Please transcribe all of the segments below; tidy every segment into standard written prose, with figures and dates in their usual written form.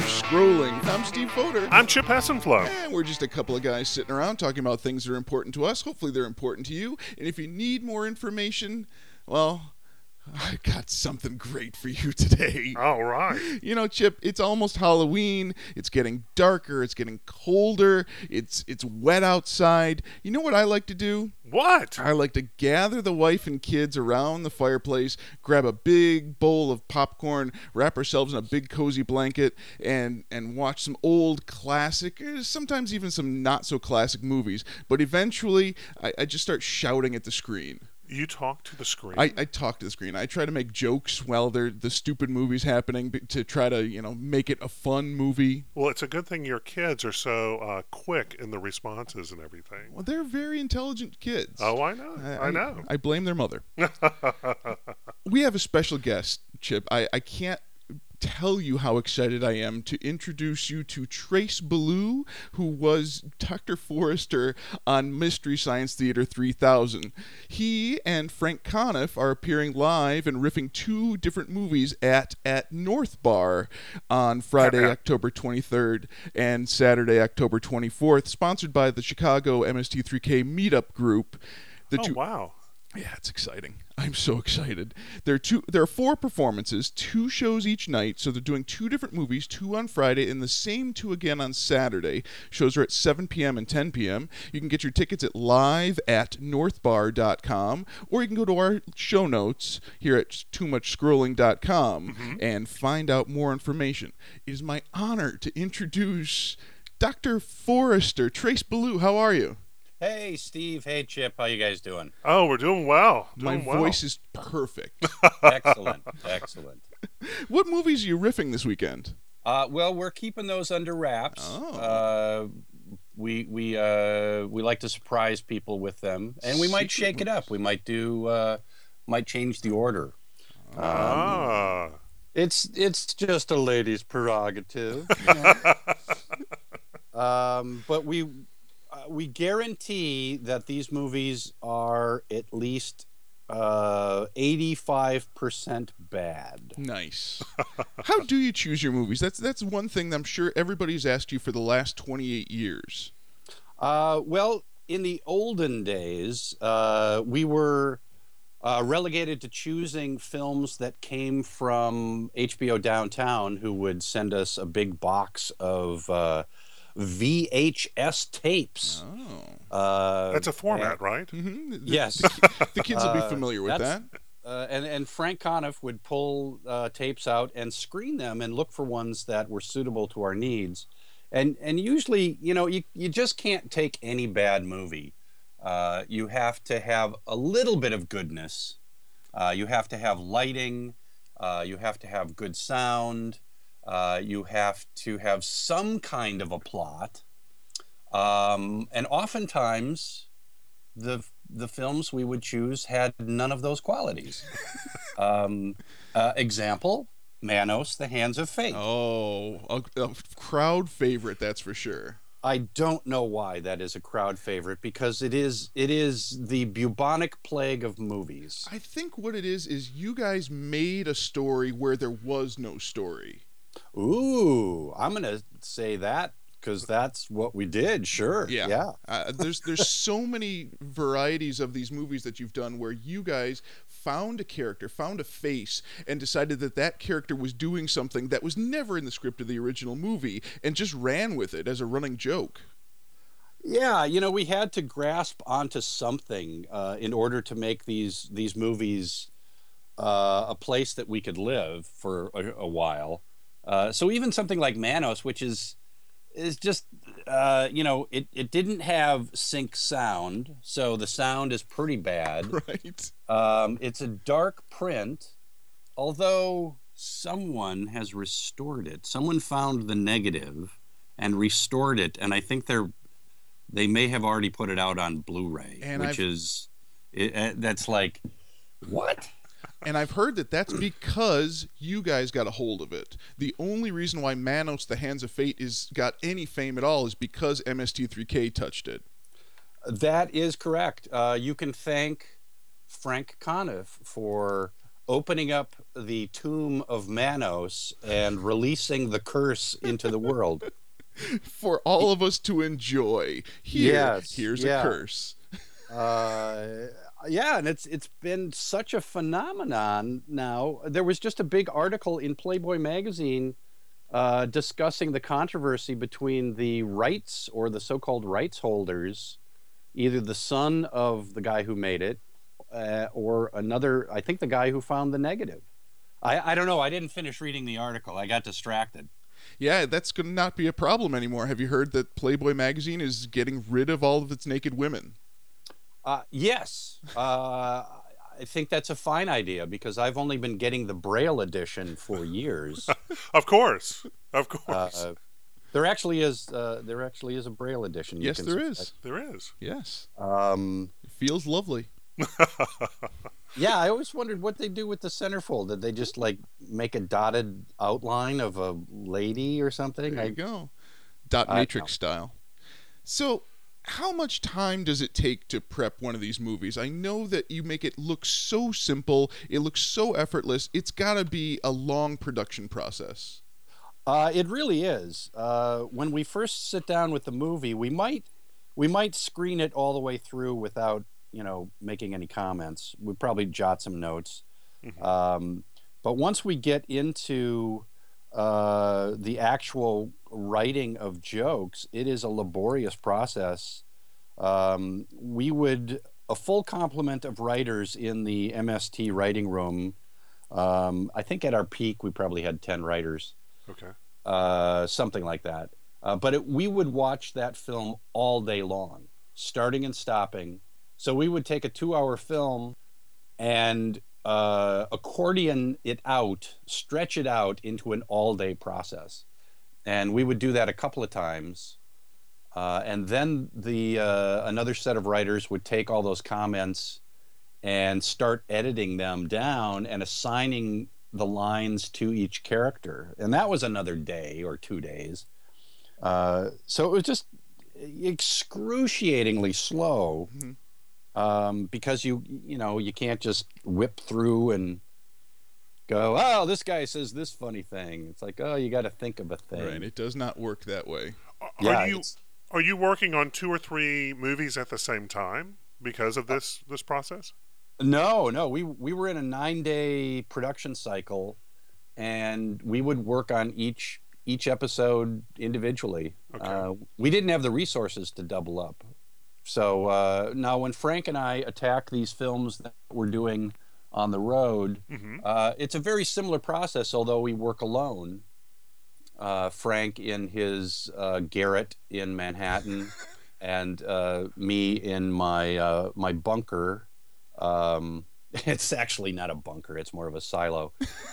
Scrolling. I'm Steve Foder. I'm Chip Hassenflow. And we're just a couple of guys sitting around talking about things that are important to us. Hopefully they're important to you. And if you need more information, well, I got something great for you today. All right. You know, Chip, it's almost Halloween. It's getting darker. It's getting colder. It's wet outside. You know what I like to do? What? I like to gather the wife and kids around the fireplace, grab a big bowl of popcorn, wrap ourselves in a big cozy blanket, and watch some old classic, sometimes even some not so classic movies. But eventually, I just start shouting at the screen. You talk to the screen? I talk to the screen. I try to make jokes while the stupid movie's happening to try to, make it a fun movie. Well, it's a good thing your kids are so quick in the responses and everything. Well, they're very intelligent kids. Oh, I know. I know. I blame their mother. We have a special guest, Chip. I can't tell you how excited I am to introduce you to Trace Beaulieu, who was Dr. Forrester on Mystery Science Theater 3000. He and Frank Conniff are appearing live and riffing two different movies at North Bar on Friday, October 23rd and Saturday, October 24th, sponsored by the Chicago MST3K Meetup Group. Wow. Yeah, it's exciting. I'm so excited. There are four performances, two shows each night, so they're doing two different movies, two on Friday and the same two again on Saturday. Shows are at 7 p.m. and 10 p.m. You can get your tickets at live@northbar.com, or you can go to our show notes here at toomuchscrolling.com and find out more information. It is my honor to introduce Dr. Forrester. Trace Beaulieu, how are you? Hey, Steve. Hey, Chip. How you guys doing? Oh, we're doing well. My voice is perfect. Excellent. Excellent. What movies are you riffing this weekend? Well, we're keeping those under wraps. Oh. We like to surprise people with them, and we might shake it up. We might might change the order. It's just a lady's prerogative. But we guarantee that these movies are at least 85% bad. Nice. How do you choose your movies? That's one thing that I'm sure everybody's asked you for the last 28 years. Well, in the olden days, we were relegated to choosing films that came from HBO Downtown, who would send us a big box of VHS tapes. Oh. That's a format, right? Mm-hmm. Yes. The kids will be familiar with that. And Frank Conniff would pull tapes out and screen them and look for ones that were suitable to our needs. And usually, you just can't take any bad movie. You have to have a little bit of goodness. You have to have lighting. You have to have good sound. You have to have some kind of a plot, and oftentimes the films we would choose had none of those qualities. Example, Manos, The Hands of Fate. Oh, a crowd favorite, that's for sure. I don't know why that is a crowd favorite, because it is the bubonic plague of movies. I think what it is you guys made a story where there was no story. Ooh, I'm going to say that because that's what we did. Sure. Yeah. There's so many varieties of these movies that you've done where you guys found a character, found a face, and decided that character was doing something that was never in the script of the original movie and just ran with it as a running joke. Yeah, we had to grasp onto something in order to make these movies a place that we could live for a while. So even something like Manos, which is just, it didn't have sync sound, so the sound is pretty bad. Right. It's a dark print, although someone has restored it. Someone found the negative and restored it, and I think they may have already put it out on Blu-ray, that's like, what? And I've heard that's because you guys got a hold of it. The only reason why Manos, The Hands of Fate got any fame at all is because MST3K touched it. That is correct. You can thank Frank Conniff for opening up the tomb of Manos and releasing the curse into the world. For all of us to enjoy. Yes, Here's a yeah. curse. Uh, yeah, and it's been such a phenomenon now. There was just a big article in Playboy magazine discussing the controversy between the rights or the so-called rights holders, either the son of the guy who made it or another, I think the guy who found the negative. I don't know. I didn't finish reading the article. I got distracted. Yeah, that's going to not be a problem anymore. Have you heard that Playboy magazine is getting rid of all of its naked women? Yes. I think that's a fine idea because I've only been getting the Braille edition for years. Of course. Of course. There actually is a Braille edition. Yes, there is. There is. Yes. Um, It feels lovely. yeah, I always wondered what they do with the centerfold. Did they just like make a dotted outline of a lady or something? There you go. Dot I matrix style. So, how much time does it take to prep one of these movies? I know that you make it look so simple, it looks so effortless. It's got to be a long production process. It really is. When we first sit down with the movie, we might screen it all the way through without making any comments. We'd probably jot some notes. But once we get into the actual writing of jokes, it is a laborious process. A full complement of writers in the MST writing room. I think at our peak we probably had 10 writers. Okay. Something like that. But we would watch that film all day long, starting and stopping. So we would take a 2-hour film and accordion it out, stretch it out into an all-day process. And we would do that a couple of times. And then another set of writers would take all those comments and start editing them down and assigning the lines to each character. And that was another day or 2 days. So it was just excruciatingly slow. Because you can't just whip through and go, oh, this guy says this funny thing. It's like, oh, you got to think of a thing. Right. It does not work that way. Are you working on 2 or 3 movies at the same time because of this process? No. We were in a 9-day production cycle, and we would work on each episode individually. Okay. We didn't have the resources to double up. So now when Frank and I attack these films that we're doing on the road, it's a very similar process, although we work alone. Frank in his garret in Manhattan and me in my bunker. It's actually not a bunker. It's more of a silo.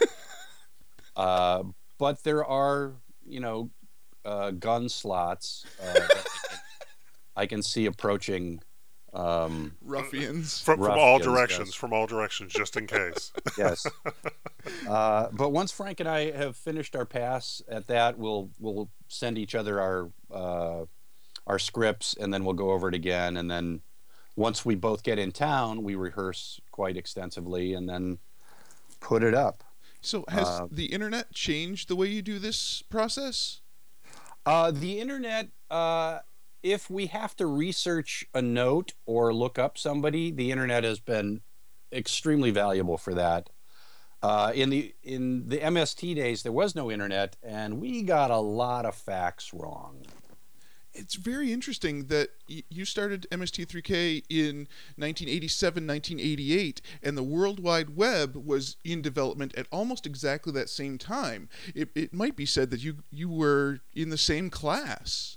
But there are, gun slots I can see approaching Ruffians. From all Ruffians, directions, yes. from all directions, just in case. Yes. But once Frank and I have finished our pass at that, we'll send each other our scripts, and then we'll go over it again. And then once we both get in town, we rehearse quite extensively and then put it up. So has the internet changed the way you do this process? The internet, if we have to research a note or look up somebody, the internet has been extremely valuable for that. In the MST days, there was no internet, and we got a lot of facts wrong. It's very interesting that you started MST3K in 1987, 1988, and the World Wide Web was in development at almost exactly that same time. It might be said that you were in the same class.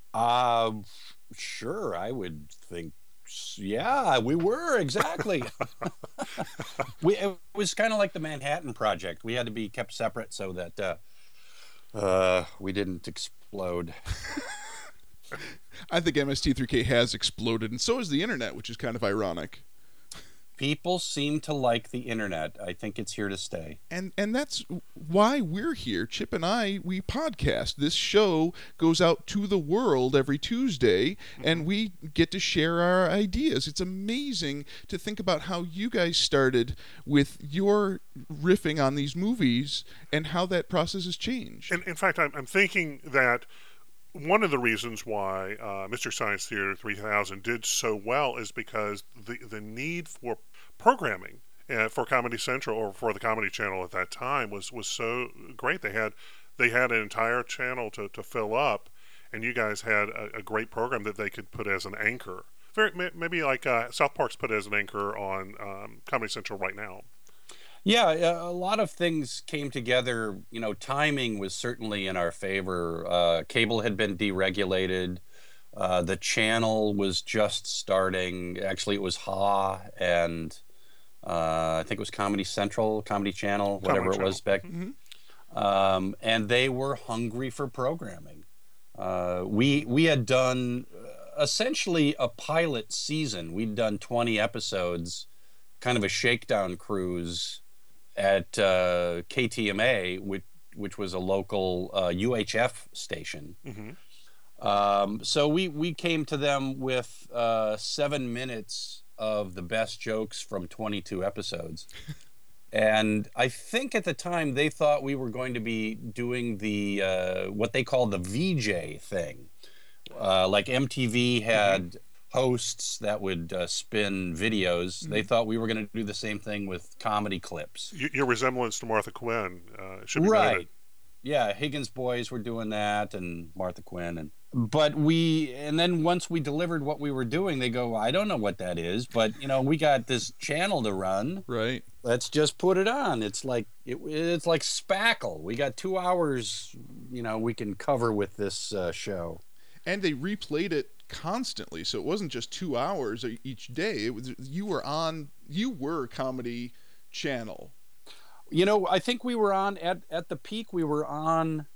Sure, I would think. Yeah, we were, exactly. It was kind of like the Manhattan Project. We had to be kept separate so that we didn't explode. I think MST3K has exploded, and so has the internet, which is kind of ironic. People seem to like the internet. I think it's here to stay. And that's why we're here. Chip and I, we podcast. This show goes out to the world every Tuesday, and we get to share our ideas. It's amazing to think about how you guys started with your riffing on these movies and how that process has changed. And in fact, I'm thinking that one of the reasons why Mystery Science Theater 3000 did so well is because the need for programming for Comedy Central or for the Comedy Channel at that time was so great. They had an entire channel to fill up, and you guys had a great program that they could put as an anchor. Maybe like South Park's put as an anchor on Comedy Central right now. Yeah, a lot of things came together. You know, timing was certainly in our favor. Cable had been deregulated. The channel was just starting. Actually, it was Ha and I think it was Comedy Central, Comedy Channel, whatever it was back. And they were hungry for programming. We had done essentially a pilot season. We'd done 20 episodes, kind of a shakedown cruise at KTMA, which was a local UHF station. So we came to them with 7 minutes of the best jokes from 22 episodes. And I think at the time they thought we were going to be doing the what they call the VJ thing. Like MTV had hosts that would spin videos. They thought we were going to do the same thing with comedy clips. Your resemblance to Martha Quinn should be right. noted. Yeah, Higgins Boys were doing that, and Martha Quinn, and then once we delivered what we were doing, they go, I don't know what that is, but we got this channel to run. Right. Let's just put it on. It's like Spackle. We got 2 hours, we can cover with this show. And they replayed it constantly, so it wasn't just 2 hours each day. It was you were Comedy Channel. I think we were on at the peak. We were on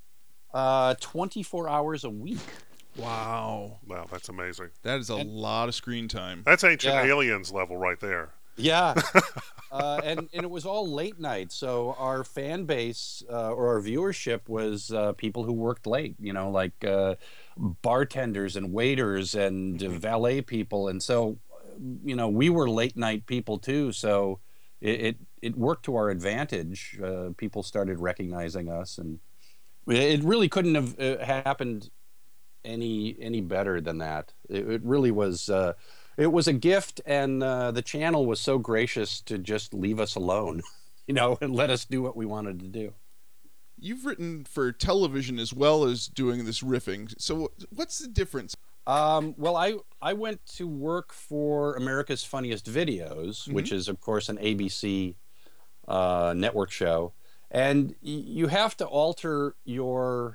24 hours a week. Wow, that's amazing. That is a lot of screen time. That's Ancient Aliens level right there. Yeah, and it was all late night, so our fan base or our viewership was people who worked late. Like bartenders and waiters and valet people, and so we were late night people too. So it worked to our advantage. People started recognizing us, and it really couldn't have happened any better than that. It really was. It was a gift, and the channel was so gracious to just leave us alone, and let us do what we wanted to do. You've written for television as well as doing this riffing. So what's the difference? Well, I went to work for America's Funniest Videos, which is, of course, an ABC network show. And you have to alter your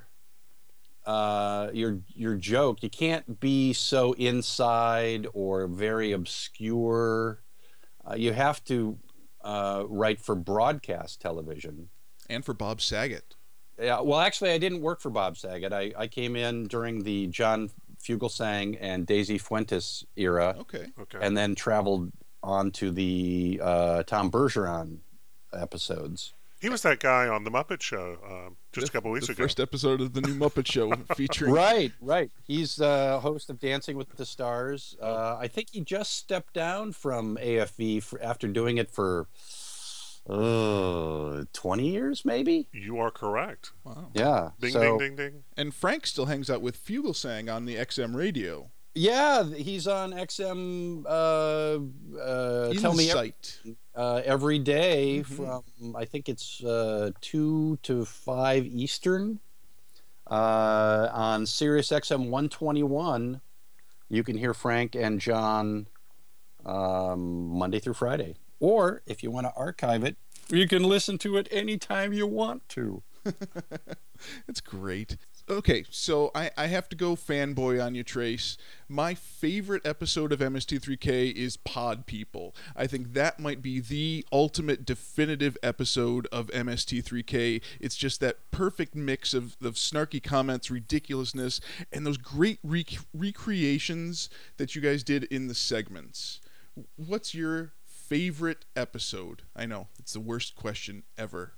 joke. You can't be so inside or very obscure. You have to write for broadcast television. And for Bob Saget. Yeah, well, actually, I didn't work for Bob Saget. I came in during the John Fugelsang and Daisy Fuentes era. Okay. And then traveled on to the Tom Bergeron episodes. He was that guy on The Muppet Show just a couple weeks ago. The first episode of the new Muppet Show featuring... Right. He's the host of Dancing with the Stars. I think he just stepped down from AFV after doing it for 20 years, maybe? You are correct. Wow. Yeah. Ding, ding, ding. And Frank still hangs out with Fugelsang on the XM radio. Yeah, he's on XM Tell Me every day from, I think it's 2 to 5 Eastern. On Sirius XM 121, you can hear Frank and John Monday through Friday. Or if you want to archive it, you can listen to it anytime you want to. It's great. Okay, so I have to go fanboy on you, Trace. My favorite episode of MST3K is Pod People. I think that might be the ultimate definitive episode of MST3K. It's just that perfect mix of snarky comments, ridiculousness, and those great recreations that you guys did in the segments. What's your favorite episode? I know it's the worst question ever.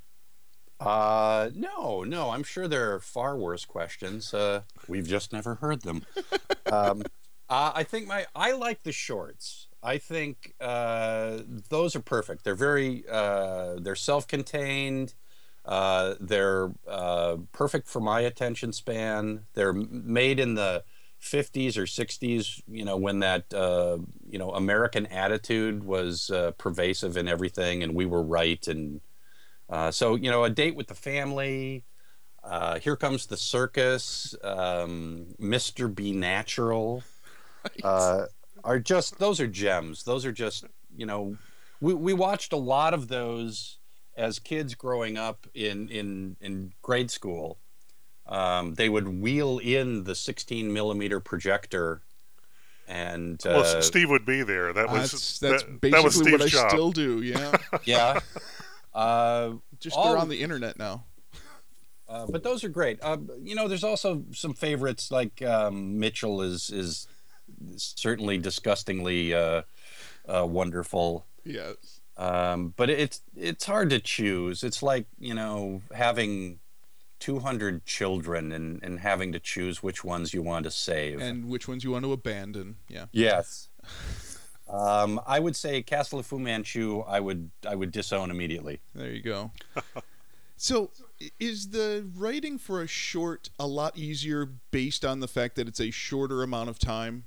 No, I'm sure there are far worse questions. We've just never heard them. I think I like the shorts. I think those are perfect. They're they're self-contained. They're perfect for my attention span. They're made in the 50s or 60s, when that, American attitude was pervasive in everything, and we were right. And so, A Date with the Family, Here Comes the Circus, Mr. Be Natural, Right. those are gems. Those are just, we watched a lot of those as kids growing up in grade school. They would wheel in the 16 millimeter projector, and well, Steve would be there. That's that basically was Steve's what I job. still do. Yeah. yeah. Just they're on the internet now. But those are great. There's also some favorites like Mitchell is certainly disgustingly wonderful. Yes. But it's hard to choose. It's like, having 200 children and having to choose which ones you want to save. And which ones you want to abandon. Yeah. Yes. I would say Castle of Fu Manchu, I would disown immediately. There you go. So, is the writing for a short a lot easier based on the fact that it's a shorter amount of time?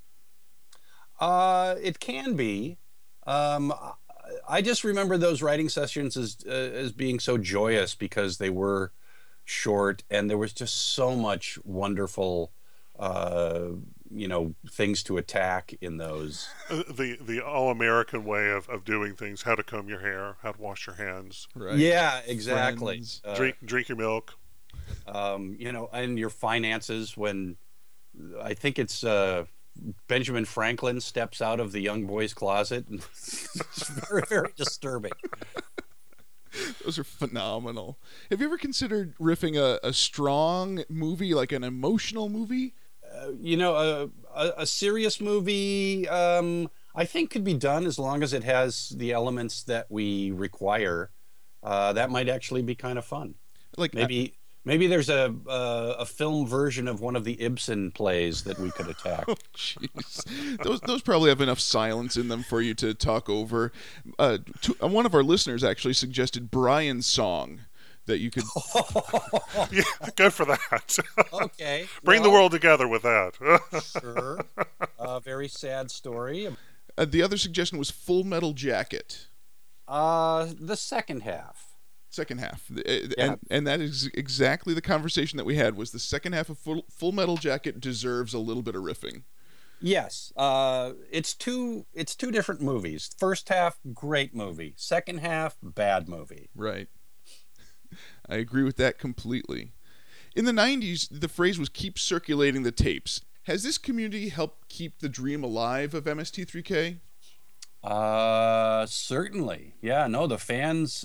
It can be. I just remember those writing sessions as being so joyous because they were short and there was just so much wonderful, things to attack in those. The all-American way of doing things: how to comb your hair, how to wash your hands. Right. Yeah, exactly. Drink your milk. And your finances when I think it's Benjamin Franklin steps out of the young boy's closet. It's very, very disturbing. Those are phenomenal. Have you ever considered riffing a strong movie, like an emotional movie? A serious movie, I think could be done as long as it has the elements that we require. That might actually be kind of fun. Like Maybe there's a film version of one of the Ibsen plays that we could attack. Oh, jeez. Those probably have enough silence in them for you to talk over. One of our listeners actually suggested Brian's song that you could. Yeah, go for that. Okay. Bring the world together with that. Sure. Very sad story. The other suggestion was Full Metal Jacket. The second half. Second half, Yeah. and that is exactly the conversation that we had. Was the second half of Full Metal Jacket deserves a little bit of riffing? Yes, it's two different movies. First half, great movie. Second half, bad movie. Right. I agree with that completely. In the 90s, the phrase was "keep circulating the tapes." Has this community helped keep the dream alive of MST3K? Certainly. Yeah. No, the fans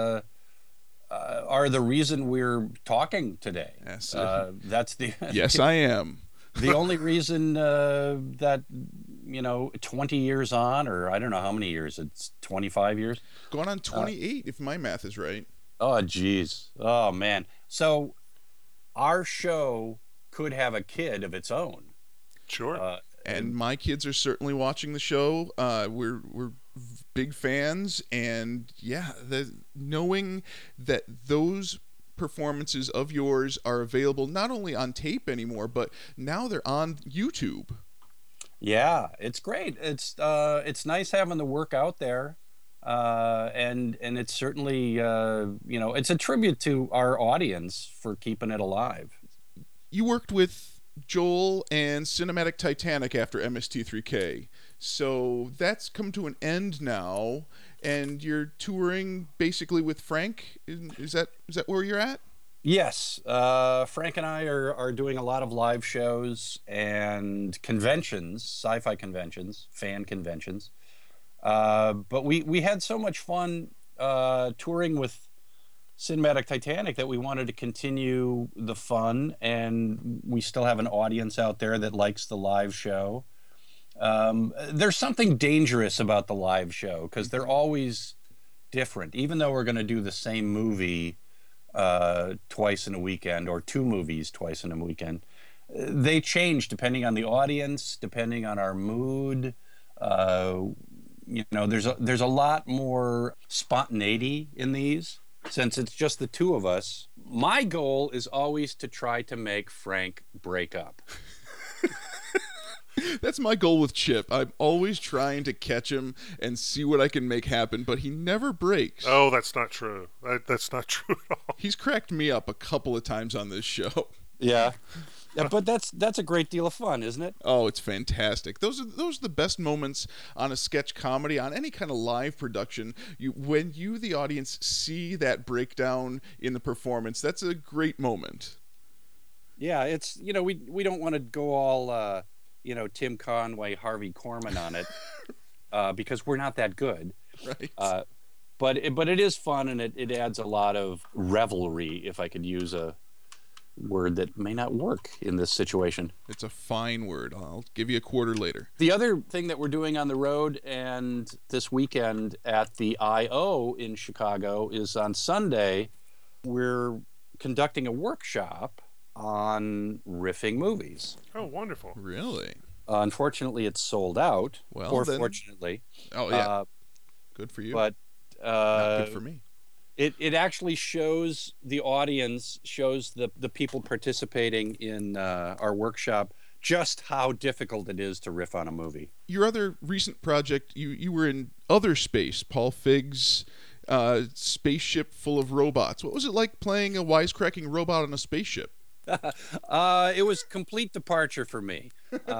are the reason we're talking today. Yes. That's the Yes, I am. the only reason that 20 years on, or I don't know how many years, it's 25 years. Going on 28, if my math is right. Oh, geez. Oh, man. So our show could have a kid of its own. Sure. And my kids are certainly watching the show. We're big fans, and yeah, knowing that those performances of yours are available not only on tape anymore, but now they're on YouTube. Yeah, it's great. It's nice having the work out there, and it's certainly it's a tribute to our audience for keeping it alive. You worked with Joel and Cinematic Titanic after MST3K, so that's come to an end now, and you're touring basically with Frank. Is that where you're at? Yes, Frank and I are doing a lot of live shows and conventions, sci-fi conventions, fan conventions. But we had so much fun touring with Cinematic Titanic that we wanted to continue the fun, and we still have an audience out there that likes the live show. There's something dangerous about the live show because they're always different. Even though we're going to do the same movie twice in a weekend, or two movies twice in a weekend, they change depending on the audience, depending on our mood. There's a lot more spontaneity in these since it's just the two of us. My goal is always to try to make Frank break up. That's my goal with Chip. I'm always trying to catch him and see what I can make happen, but he never breaks. Oh, that's not true. That's not true at all. He's cracked me up a couple of times on this show. Yeah. Yeah, but that's a great deal of fun, isn't it? Oh, it's fantastic. Those are the best moments on a sketch comedy, on any kind of live production. When you, the audience, see that breakdown in the performance, that's a great moment. Yeah, it's we don't want to go all Tim Conway, Harvey Korman on it because we're not that good. Right. But it is fun, and it adds a lot of revelry, if I could use a word that may not work in this situation. It's a fine word. I'll give you a quarter later. The other thing that we're doing on the road and this weekend at the I.O. in Chicago is on Sunday, we're conducting a workshop on riffing movies. Oh, wonderful. Really? Unfortunately, it's sold out. Well, or then... fortunately. Oh, yeah. Good for you. But not good for me. It actually shows the audience, shows the people participating in our workshop just how difficult it is to riff on a movie. Your other recent project, you were in Other Space, Paul Feig's spaceship full of robots. What was it like playing a wisecracking robot on a spaceship? It was complete departure for me.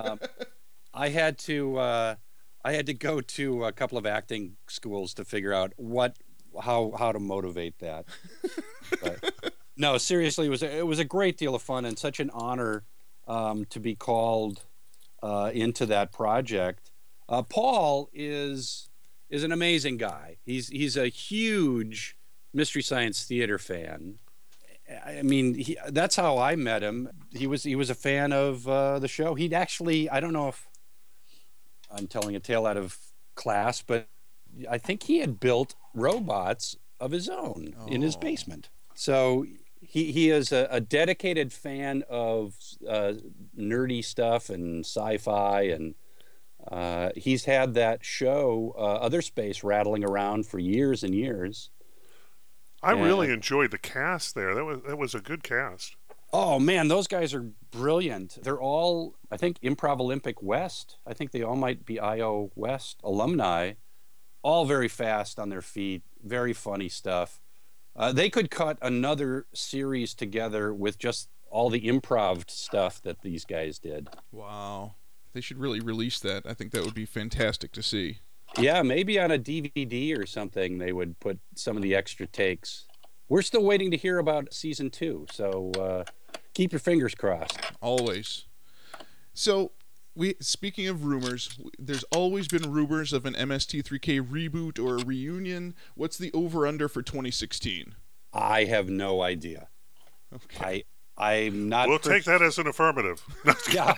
I had to go to a couple of acting schools to figure out how to motivate that. But, no, seriously, it was a great deal of fun and such an honor to be called into that project. Paul is an amazing guy. He's a huge Mystery Science Theater fan. I mean, that's how I met him. He was a fan of the show. He'd actually, I don't know if I'm telling a tale out of class, but I think he had built robots of his own in his basement. So he is a dedicated fan of nerdy stuff and sci-fi, and he's had that show, Other Space, rattling around for years and years. I really enjoyed the cast there. That was a good cast. Oh, man, those guys are brilliant. They're all, I think, Improv Olympic West. I think they all might be IO West alumni. All very fast on their feet, very funny stuff. They could cut another series together with just all the improv stuff that these guys did. Wow. They should really release that. I think that would be fantastic to see. Yeah, maybe on a DVD or something they would put some of the extra takes. We're still waiting to hear about season 2, so keep your fingers crossed. Always. So, speaking of rumors, there's always been rumors of an MST3K reboot or a reunion. What's the over-under for 2016? I have no idea. Okay. I'm not... We'll take that as an affirmative. Yeah.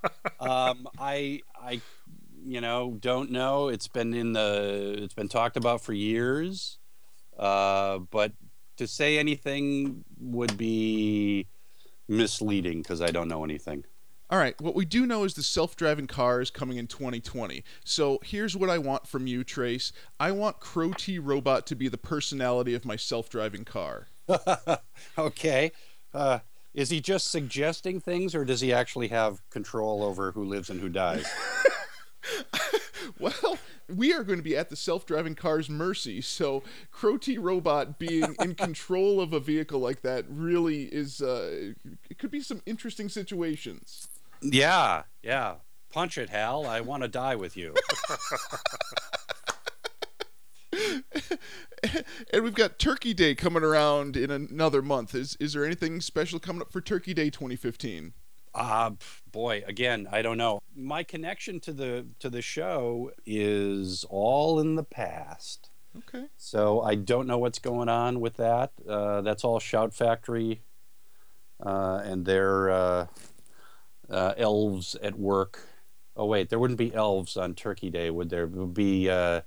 I don't know. It's been talked about for years. But to say anything would be misleading because I don't know anything. All right, what we do know is the self-driving car is coming in 2020. So here's what I want from you, Trace. I want Crow T Robot to be the personality of my self-driving car. Okay. Is he just suggesting things, or does he actually have control over who lives and who dies? Well, we are going to be at the self-driving car's mercy, so Crow T Robot being in control of a vehicle like that really is, it could be some interesting situations. Yeah. Punch it, Hal. I want to die with you. And we've got Turkey Day coming around in another month. Is there anything special coming up for Turkey Day 2015? Boy, again, I don't know. My connection to the show is all in the past. Okay. So I don't know what's going on with that. That's all Shout Factory and their elves at work Oh wait, there wouldn't be elves on Turkey Day, would there? Would be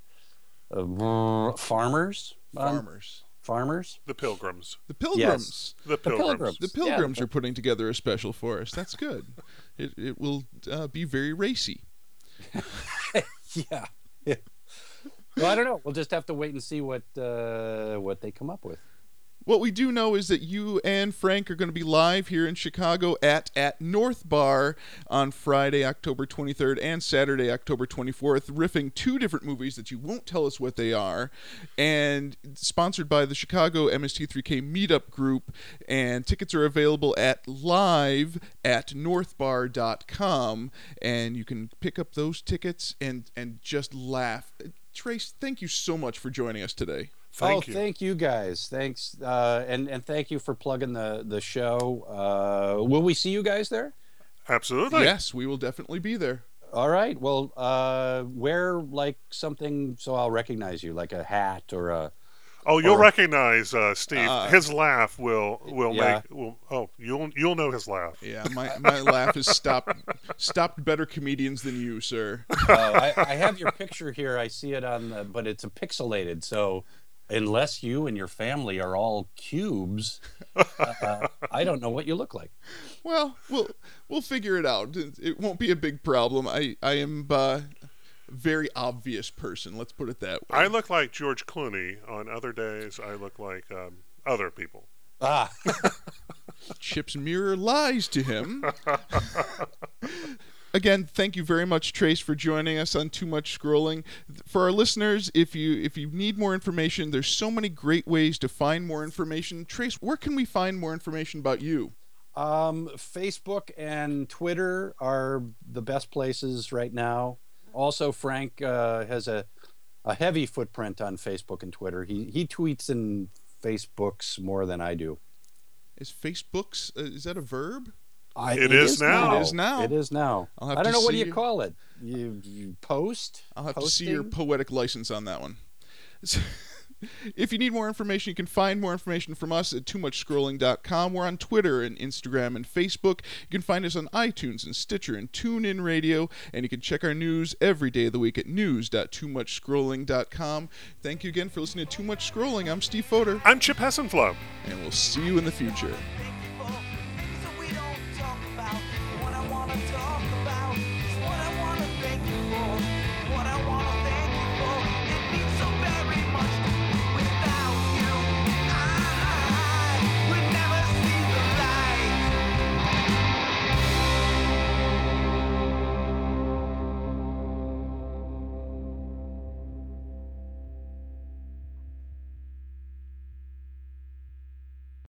farmers. Farmers. The Pilgrims. The Pilgrims. The Pilgrims. The Pilgrims are putting together a special for us. That's good. It will be very racy. Yeah. Well, I don't know. We'll just have to wait and see what they come up with. What we do know is that you and Frank are going to be live here in Chicago at North Bar on Friday, October 23rd and Saturday, October 24th, riffing two different movies that you won't tell us what they are, and sponsored by the Chicago MST3K Meetup Group, and tickets are available at live@northbar.com, and you can pick up those tickets and just laugh. Trace, thank you so much for joining us today. Thank you. Thank you guys. Thanks, and thank you for plugging the show. Will we see you guys there? Absolutely. Yes, we will definitely be there. All right. Well, wear like something so I'll recognize you, like a hat or a. Oh, you'll recognize Steve. His laugh will yeah. you'll know his laugh. Yeah, my laugh has stopped better comedians than you, sir. I have your picture here. I see it but it's a pixelated. So unless you and your family are all cubes, I don't know what you look like. Well, we'll figure it out. It won't be a big problem. I am very obvious person. Let's put it that way. I look like George Clooney. On other days, I look like other people. Chip's mirror lies to him. Again, thank you very much, Trace, for joining us on Too Much Scrolling. For our listeners, if you need more information, there's so many great ways to find more information. Trace, where can we find more information about you? Facebook and Twitter are the best places right now. Also, Frank has a heavy footprint on Facebook and Twitter. He tweets and Facebooks more than I do. Is Facebooks, is that a verb? It is now. It is now. It is now. I don't know, what do you call it? You post? I'll have to see your poetic license on that one. If you need more information, you can find more information from us at TooMuchScrolling.com. We're on Twitter and Instagram and Facebook. You can find us on iTunes and Stitcher and TuneIn Radio, and you can check our news every day of the week at news.TooMuchScrolling.com. Thank you again for listening to Too Much Scrolling. I'm Steve Fodor. I'm Chip Hessenflow. And we'll see you in the future. So we don't talk about what I wanna talk